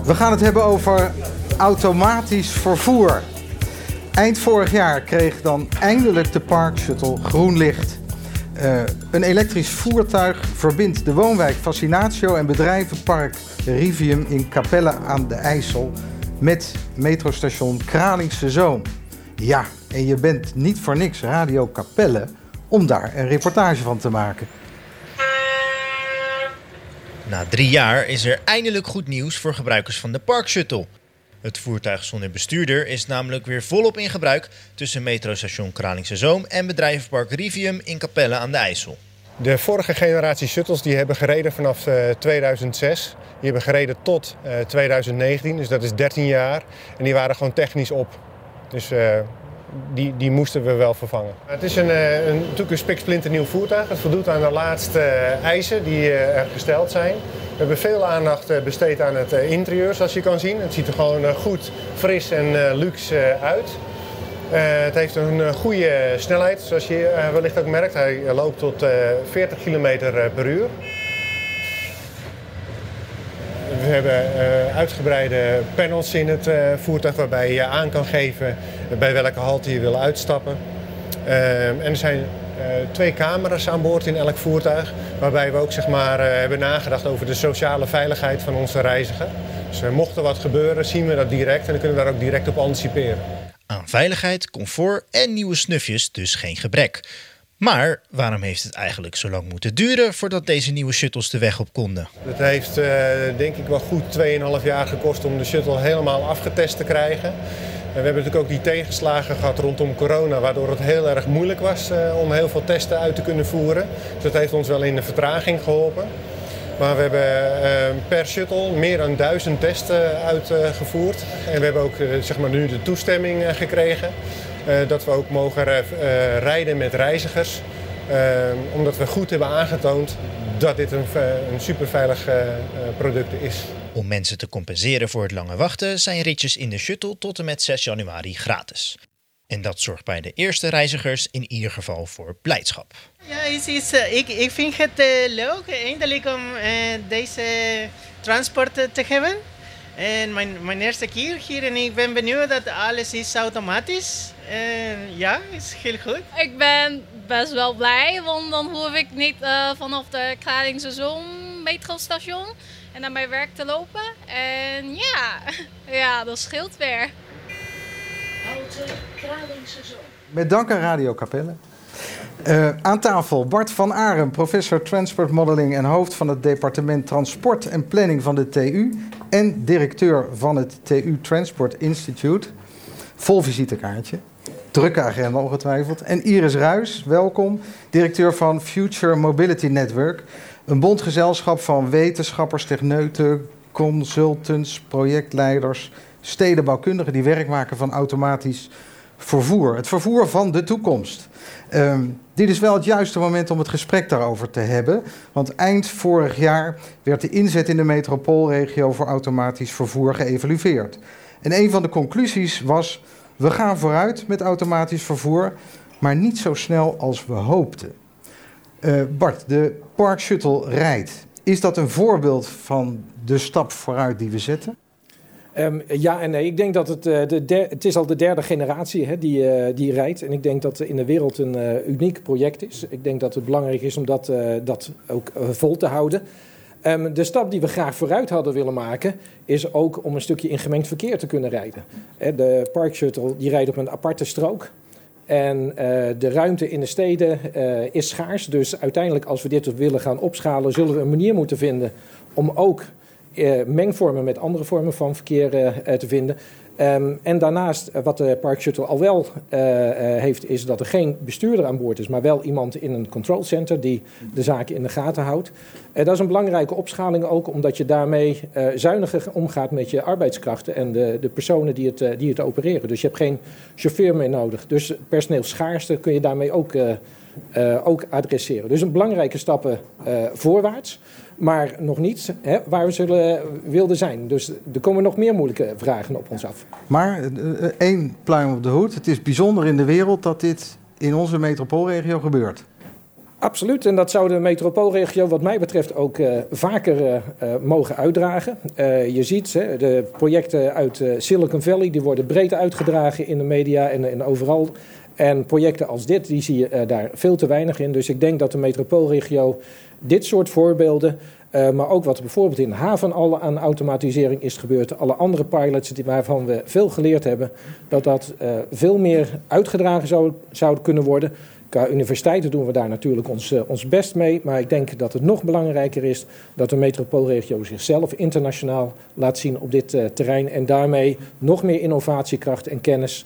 We gaan het hebben over automatisch vervoer. Eind vorig jaar kreeg dan eindelijk de Park Shuttle groen licht. Een elektrisch voertuig verbindt de woonwijk Fascinatio en bedrijvenpark Rivium in Capelle aan de IJssel met metrostation Kralingse Zoom. Ja, en je bent niet voor niks Radio Capelle om daar een reportage van te maken. Na 3 jaar is er eindelijk goed nieuws voor gebruikers van de Park Shuttle. Het voertuig zonder bestuurder is namelijk weer volop in gebruik tussen metrostation Kralingse Zoom en bedrijvenpark Rivium in Capelle aan de IJssel. De vorige generatie shuttles die hebben gereden vanaf 2006. Die hebben gereden tot 2019, dus dat is 13 jaar. En die waren gewoon technisch op. Dus die moesten we wel vervangen. Het is natuurlijk een spiksplinternieuw voertuig. Het voldoet aan de laatste eisen die er gesteld zijn. We hebben veel aandacht besteed aan het interieur, zoals je kan zien. Het ziet er gewoon goed, fris en luxe uit. Het heeft een goede snelheid, zoals je wellicht ook merkt. Hij loopt tot 40 km per uur. We hebben uitgebreide panels in het voertuig waarbij je aan kan geven bij welke halte je wil uitstappen. En er zijn 2 camera's aan boord in elk voertuig, waarbij we ook hebben nagedacht over de sociale veiligheid van onze reiziger. Dus mocht er wat gebeuren, zien we dat direct en dan kunnen we daar ook direct op anticiperen. Aan veiligheid, comfort en nieuwe snufjes dus geen gebrek. Maar waarom heeft het eigenlijk zo lang moeten duren voordat deze nieuwe shuttles de weg op konden? Het heeft denk ik wel goed 2,5 jaar gekost om de shuttle helemaal afgetest te krijgen. We hebben natuurlijk ook die tegenslagen gehad rondom corona, waardoor het heel erg moeilijk was om heel veel testen uit te kunnen voeren. Dus dat heeft ons wel in de vertraging geholpen. Maar we hebben per shuttle meer dan 1000 testen uitgevoerd. En we hebben ook nu de toestemming gekregen dat we ook mogen rijden met reizigers. Omdat we goed hebben aangetoond dat dit een superveilig product is. Om mensen te compenseren voor het lange wachten zijn ritjes in de shuttle tot en met 6 januari gratis. En dat zorgt bij de eerste reizigers in ieder geval voor blijdschap. Ja, ik vind het leuk eindelijk om deze transport te hebben. En mijn eerste keer hier en ik ben benieuwd dat alles is automatisch. En ja, is heel goed. Ik ben best wel blij, want dan hoef ik niet vanaf de Kralingse Zoom metrostation en naar mijn werk te lopen. En ja, dat scheelt weer. Met dank aan Radio Capelle. Aan tafel Bart van Aren, professor Transport Modeling en hoofd van het departement Transport en Planning van de TU en directeur van het TU Transport Institute. Vol visitekaartje. Drukke agenda ongetwijfeld. En Iris Ruijs, welkom, directeur van Future Mobility Network. Een bondgezelschap van wetenschappers, techneuten, consultants, projectleiders, stedenbouwkundigen die werk maken van automatisch vervoer. Het vervoer van de toekomst. Dit is wel het juiste moment om het gesprek daarover te hebben. Want eind vorig jaar werd de inzet in de metropoolregio voor automatisch vervoer geëvalueerd. En een van de conclusies was: we gaan vooruit met automatisch vervoer, maar niet zo snel als we hoopten. Bart, de Park Shuttle rijdt. Is dat een voorbeeld van de stap vooruit die we zetten? Ja en nee. Ik denk dat het is al de 3e generatie die rijdt. En ik denk dat het in de wereld een uniek project is. Ik denk dat het belangrijk is om dat ook vol te houden. De stap die we graag vooruit hadden willen maken is ook om een stukje in gemengd verkeer te kunnen rijden. De Park Shuttle die rijdt op een aparte strook. En de ruimte in de steden is schaars. Dus uiteindelijk als we dit willen gaan opschalen, zullen we een manier moeten vinden om ook mengvormen met andere vormen van verkeer te vinden. En daarnaast, wat de Park Shuttle al wel heeft, is dat er geen bestuurder aan boord is, maar wel iemand in een control center die de zaken in de gaten houdt. Dat is een belangrijke opschaling ook, omdat je daarmee zuiniger omgaat met je arbeidskrachten en de personen die het opereren. Dus je hebt geen chauffeur meer nodig. Dus personeelsschaarste kun je daarmee ook adresseren. Dus een belangrijke stappen voorwaarts. Maar nog niet waar we wilden zijn. Dus er komen nog meer moeilijke vragen op ons af. Maar 1 pluim op de hoed. Het is bijzonder in de wereld dat dit in onze metropoolregio gebeurt. Absoluut, en dat zou de metropoolregio wat mij betreft ook vaker mogen uitdragen. Je ziet de projecten uit Silicon Valley, die worden breed uitgedragen in de media en overal. En projecten als dit, die zie je daar veel te weinig in. Dus ik denk dat de metropoolregio dit soort voorbeelden, maar ook wat bijvoorbeeld in de haven al aan automatisering is gebeurd, alle andere pilots waarvan we veel geleerd hebben, dat veel meer uitgedragen zou kunnen worden. Qua universiteiten doen we daar natuurlijk ons best mee. Maar ik denk dat het nog belangrijker is dat de metropoolregio zichzelf internationaal laat zien op dit terrein. En daarmee nog meer innovatiekracht en kennis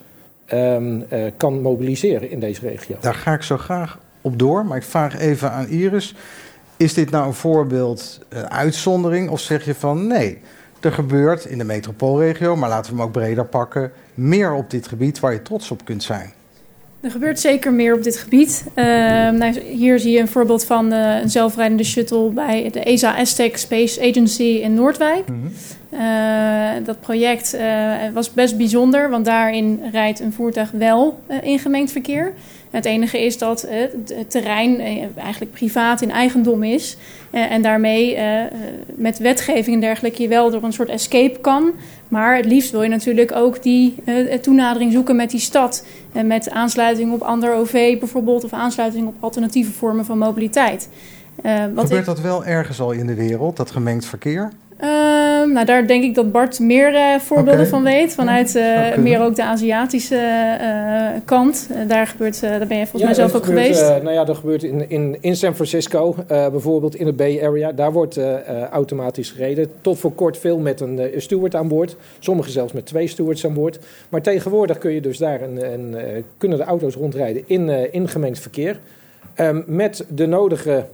kan mobiliseren in deze regio. Daar ga ik zo graag op door. Maar ik vraag even aan Iris. Is dit nou een voorbeeld, een uitzondering? Of zeg je van nee, er gebeurt in de metropoolregio, maar laten we hem ook breder pakken, meer op dit gebied waar je trots op kunt zijn? Er gebeurt zeker meer op dit gebied. Hier zie je een voorbeeld van een zelfrijdende shuttle bij de ESA Aztec Space Agency in Noordwijk. Mm-hmm. Dat project was best bijzonder, want daarin rijdt een voertuig wel in gemengd verkeer. Het enige is dat het terrein eigenlijk privaat in eigendom is. En daarmee met wetgeving en dergelijke je wel door een soort escape kan. Maar het liefst wil je natuurlijk ook die toenadering zoeken met die stad. Met aansluiting op ander OV bijvoorbeeld, of aansluiting op alternatieve vormen van mobiliteit. Gebeurt dat wel ergens al in de wereld, dat gemengd verkeer? Daar denk ik dat Bart meer voorbeelden van weet. Vanuit meer ook de Aziatische kant. Daar ben je volgens mij zelf ook geweest. Dat gebeurt in San Francisco, bijvoorbeeld in de Bay Area. Daar wordt automatisch gereden. Tot voor kort veel met een steward aan boord. Sommigen zelfs met 2 stewards aan boord. Maar tegenwoordig kun je dus daar kunnen de auto's rondrijden in gemengd verkeer. Met de nodige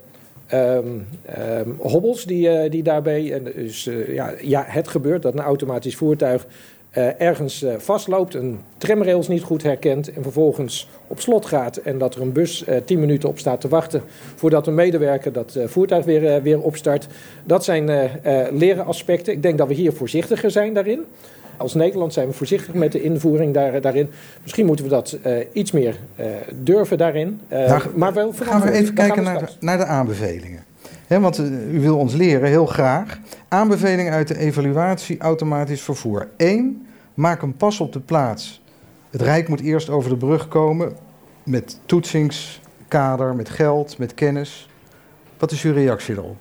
hobbels die daarbij. En dus, het gebeurt dat een automatisch voertuig ergens vastloopt, een tramrails niet goed herkent en vervolgens op slot gaat en dat er een bus 10 minuten op staat te wachten voordat een medewerker dat voertuig weer opstart. Dat zijn leren aspecten. Ik denk dat we hier voorzichtiger zijn daarin. Als Nederland zijn we voorzichtig met de invoering daarin. Misschien moeten we dat iets meer durven daarin. Maar wel gaan we even kijken naar de aanbevelingen. Want u wil ons leren, heel graag. Aanbevelingen uit de evaluatie automatisch vervoer. 1. Maak een pas op de plaats. Het Rijk moet eerst over de brug komen met toetsingskader, met geld, met kennis. Wat is uw reactie erop?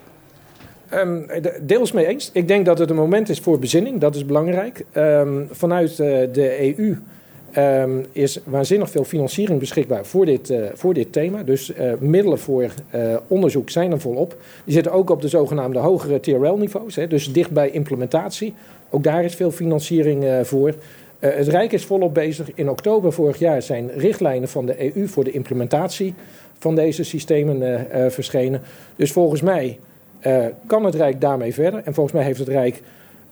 Deels mee eens. Ik denk dat het een moment is voor bezinning. Dat is belangrijk. Vanuit de EU is waanzinnig veel financiering beschikbaar voor dit thema. Dus middelen voor onderzoek zijn er volop. Die zitten ook op de zogenaamde hogere TRL-niveaus. Dus dicht bij implementatie. Ook daar is veel financiering voor. Het Rijk is volop bezig. In oktober vorig jaar zijn richtlijnen van de EU voor de implementatie van deze systemen verschenen. Dus volgens mij kan het Rijk daarmee verder. En volgens mij heeft het Rijk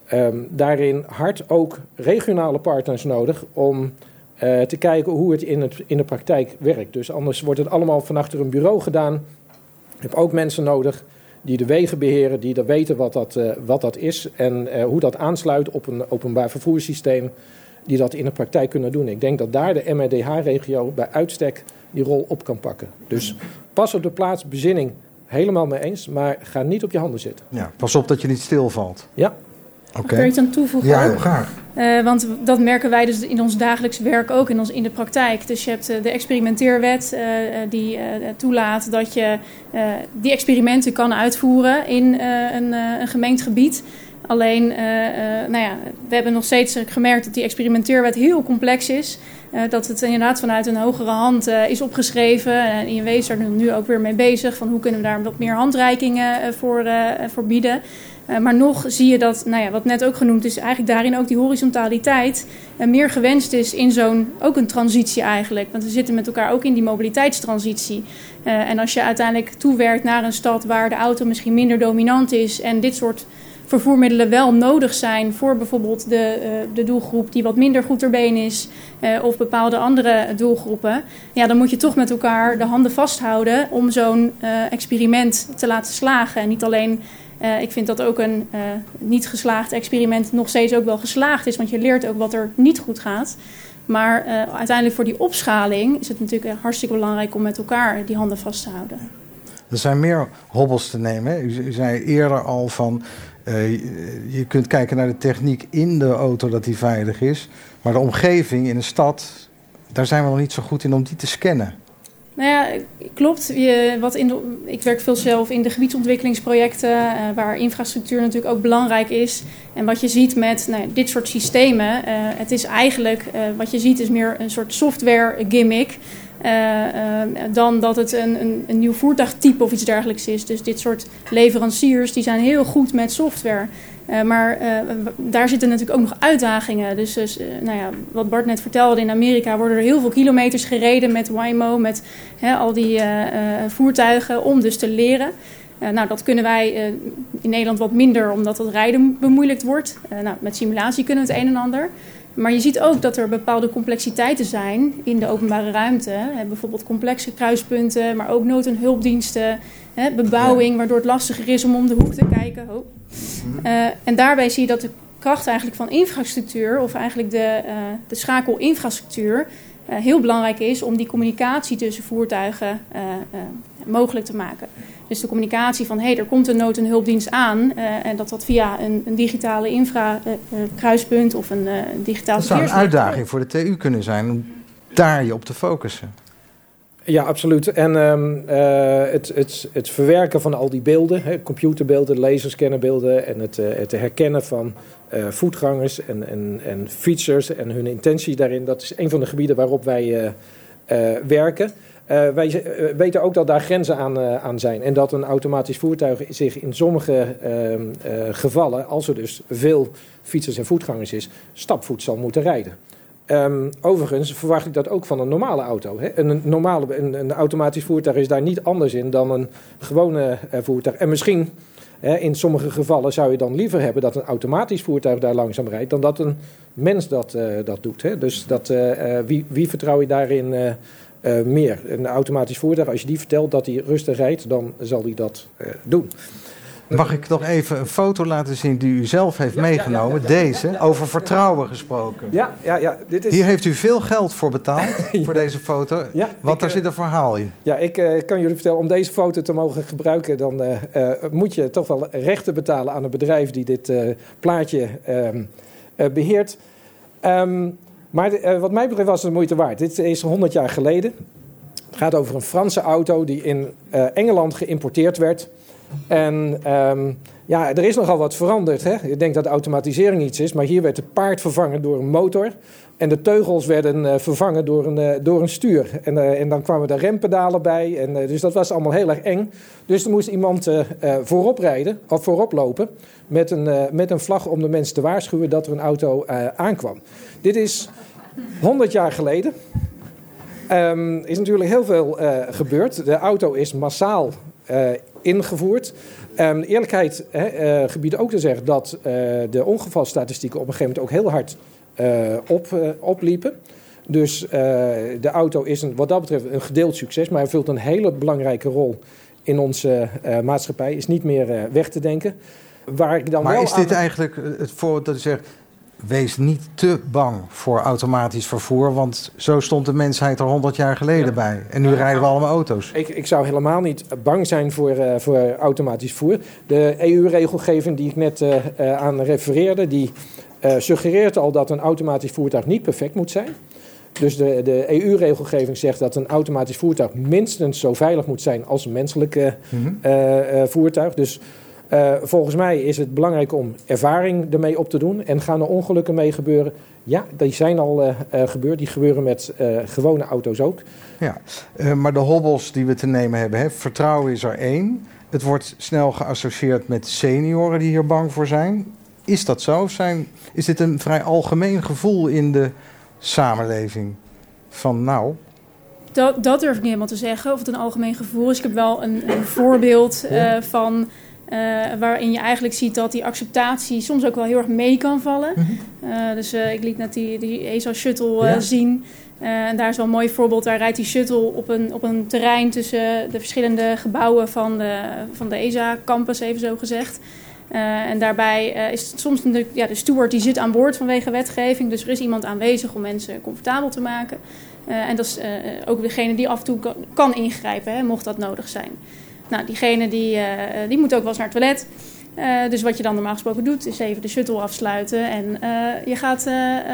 daarin hard ook regionale partners nodig om te kijken hoe het in de praktijk werkt. Dus anders wordt het allemaal van achter een bureau gedaan. Je hebt ook mensen nodig die de wegen beheren, die weten wat dat is en hoe dat aansluit op een openbaar vervoerssysteem, die dat in de praktijk kunnen doen. Ik denk dat daar de MEDH-regio bij uitstek die rol op kan pakken. Dus pas op de plaats, bezinning, helemaal mee eens, maar ga niet op je handen zitten. Ja, pas op dat je niet stilvalt. Ja. Mag ik er iets aan toevoegen? Ja, heel graag. Want dat merken wij dus in ons dagelijks werk ook in de praktijk. Dus je hebt de experimenteerwet die toelaat dat je die experimenten kan uitvoeren in een gemengd gebied. Alleen, we hebben nog steeds gemerkt dat die experimenteerwet heel complex is. Dat het inderdaad vanuit een hogere hand is opgeschreven. En INW is er nu ook weer mee bezig. Van hoe kunnen we daar wat meer handreikingen voor bieden. Maar nog zie je dat, wat net ook genoemd is, eigenlijk daarin ook die horizontaliteit meer gewenst is in ook een transitie eigenlijk. Want we zitten met elkaar ook in die mobiliteitstransitie. En als je uiteindelijk toewerkt naar een stad waar de auto misschien minder dominant is en dit soort vervoermiddelen wel nodig zijn voor bijvoorbeeld de doelgroep die wat minder goed ter been is of bepaalde andere doelgroepen. Ja, dan moet je toch met elkaar de handen vasthouden om zo'n experiment te laten slagen. En niet alleen, ik vind dat ook een niet geslaagd experiment nog steeds ook wel geslaagd is, want je leert ook wat er niet goed gaat. Maar uiteindelijk voor die opschaling is het natuurlijk hartstikke belangrijk om met elkaar die handen vast te houden. Er zijn meer hobbels te nemen. Hè? U zei eerder al van... je kunt kijken naar de techniek in de auto dat die veilig is. Maar de omgeving in een stad, daar zijn we nog niet zo goed in om die te scannen. Nou ja, klopt. Ik werk veel zelf in de gebiedsontwikkelingsprojecten, waar infrastructuur natuurlijk ook belangrijk is. En wat je ziet met dit soort systemen, het is eigenlijk, wat je ziet is meer een soort software gimmick. Dan dat het een nieuw voertuigtype of iets dergelijks is. Dus dit soort leveranciers die zijn heel goed met software. Maar daar zitten natuurlijk ook nog uitdagingen. Dus wat Bart net vertelde, in Amerika worden er heel veel kilometers gereden met Waymo, met al die voertuigen om dus te leren. Dat kunnen wij in Nederland wat minder, omdat het rijden bemoeilijkt wordt. Met simulatie kunnen we het een en ander. Maar je ziet ook dat er bepaalde complexiteiten zijn in de openbare ruimte. Bijvoorbeeld complexe kruispunten, maar ook nood- en hulpdiensten. Bebouwing, waardoor het lastiger is om de hoek te kijken. En daarbij zie je dat de kracht eigenlijk van infrastructuur, of eigenlijk de schakelinfrastructuur, heel belangrijk is om die communicatie tussen voertuigen mogelijk te maken. Dus de communicatie van, er komt een nood- en hulpdienst aan. En dat via een digitale kruispunt of een digitaal verkeerslicht. Dat zou een uitdaging voor de TU kunnen zijn om daar je op te focussen. Ja, absoluut. En het verwerken van al die beelden, computerbeelden, laserscannerbeelden en het herkennen van voetgangers en fietsers en hun intentie daarin, dat is een van de gebieden waarop wij werken. Wij weten ook dat daar grenzen aan zijn. En dat een automatisch voertuig zich in sommige gevallen, als er dus veel fietsers en voetgangers is, stapvoets zal moeten rijden. Overigens verwacht ik dat ook van een normale auto. Hè. Een automatisch voertuig is daar niet anders in dan een gewone voertuig. En misschien, in sommige gevallen zou je dan liever hebben dat een automatisch voertuig daar langzaam rijdt dan dat een mens dat doet. Hè. Dus wie vertrouw je daarin meer? Een automatisch voertuig, als je die vertelt dat hij rustig rijdt, dan zal hij dat doen. Mag ik nog even een foto laten zien die u zelf heeft meegenomen? Ja. Deze, over vertrouwen gesproken. Ja. Dit is... Hier heeft u veel geld voor betaald, voor deze foto. Ja, want daar zit een verhaal in. Ja, ik kan jullie vertellen, om deze foto te mogen gebruiken, dan moet je toch wel rechten betalen aan een bedrijf die dit plaatje beheert. Maar wat mij betreft was het de moeite waard. Dit is 100 jaar geleden. Het gaat over een Franse auto die in Engeland geïmporteerd werd. En er is nogal wat veranderd. Hè? Je denkt dat automatisering iets is, maar hier werd het paard vervangen door een motor. En de teugels werden vervangen door een stuur. En dan kwamen er rempedalen bij. Dus dat was allemaal heel erg eng. Dus er moest iemand voorop rijden, of voorop lopen, met een vlag om de mensen te waarschuwen dat er een auto aankwam. Dit is 100 jaar geleden. Is natuurlijk heel veel gebeurd. De auto is massaal ingevoerd. Eerlijkheid gebiedt ook te zeggen dat de ongevalstatistieken op een gegeven moment ook heel hard opliepen. Dus de auto is wat dat betreft een gedeeld succes, maar hij vult een hele belangrijke rol in onze maatschappij. Is niet meer weg te denken. Waar ik dan maar wel is dit eigenlijk het voorbeeld dat u zegt, wees niet te bang voor automatisch vervoer, want zo stond de mensheid er 100 jaar geleden bij. En nu rijden we allemaal auto's. Ik zou helemaal niet bang zijn voor automatisch vervoer. De EU-regelgeving die ik net aan refereerde, die suggereert al dat een automatisch voertuig niet perfect moet zijn. Dus de EU-regelgeving zegt dat een automatisch voertuig minstens zo veilig moet zijn als een menselijk voertuig. Dus volgens mij is het belangrijk om ervaring ermee op te doen. En gaan er ongelukken mee gebeuren? Ja, die zijn al gebeurd. Die gebeuren met gewone auto's ook. Ja, maar de hobbels die we te nemen hebben, vertrouwen is er 1. Het wordt snel geassocieerd met senioren die hier bang voor zijn. Is dat zo? Is dit een vrij algemeen gevoel in de samenleving? Dat durf ik niet helemaal te zeggen of het een algemeen gevoel is. Ik heb wel een voorbeeld van waarin je eigenlijk ziet dat die acceptatie soms ook wel heel erg mee kan vallen. Dus ik liet net die ESA-shuttle zien. En daar is wel een mooi voorbeeld. Daar rijdt die shuttle op een terrein tussen de verschillende gebouwen van de ESA-campus, even zo gezegd. En daarbij is het soms de steward die zit aan boord vanwege wetgeving. Dus er is iemand aanwezig om mensen comfortabel te maken. En dat is ook degene die af en toe kan ingrijpen, mocht dat nodig zijn. Nou, diegene die moet ook wel eens naar het toilet. Dus wat je dan normaal gesproken doet, is even de shuttle afsluiten. En je gaat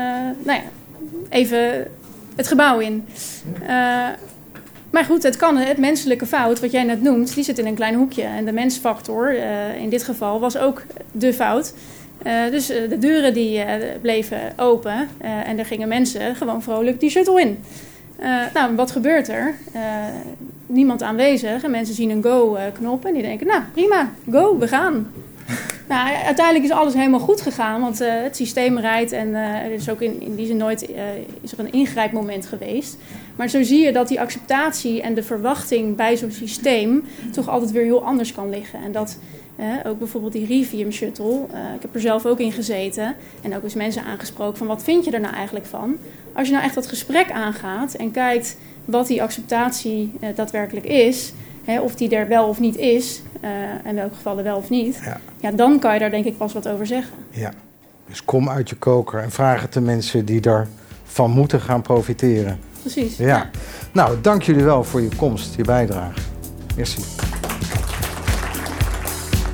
even het gebouw in. Maar goed, het menselijke fout, wat jij net noemt, die zit in een klein hoekje. En de mensfactor, in dit geval, was ook de fout. Dus de deuren die bleven open en er gingen mensen gewoon vrolijk die shuttle in. Wat gebeurt er? Niemand aanwezig en mensen zien een go-knop en die denken, nou prima, go, we gaan. Nou, uiteindelijk is alles helemaal goed gegaan, want het systeem rijdt en er is ook in die zin nooit is er een ingrijpmoment geweest. Maar zo zie je dat die acceptatie en de verwachting bij zo'n systeem toch altijd weer heel anders kan liggen. En dat ook bijvoorbeeld die Rivium Shuttle, ik heb er zelf ook in gezeten en ook eens mensen aangesproken van wat vind je er nou eigenlijk van? Als je nou echt dat gesprek aangaat en kijkt wat die acceptatie daadwerkelijk is, of die er wel of niet is, in welke gevallen wel of niet, ja, dan kan je daar denk ik pas wat over zeggen. Ja, dus kom uit je koker en vraag het de mensen die daarvan moeten gaan profiteren. Precies. Ja. Nou, dank jullie wel voor je komst, je bijdrage. Merci.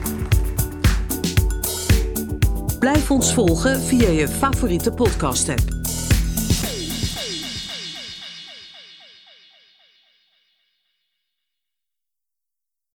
Blijf ons volgen via je favoriete podcast-app.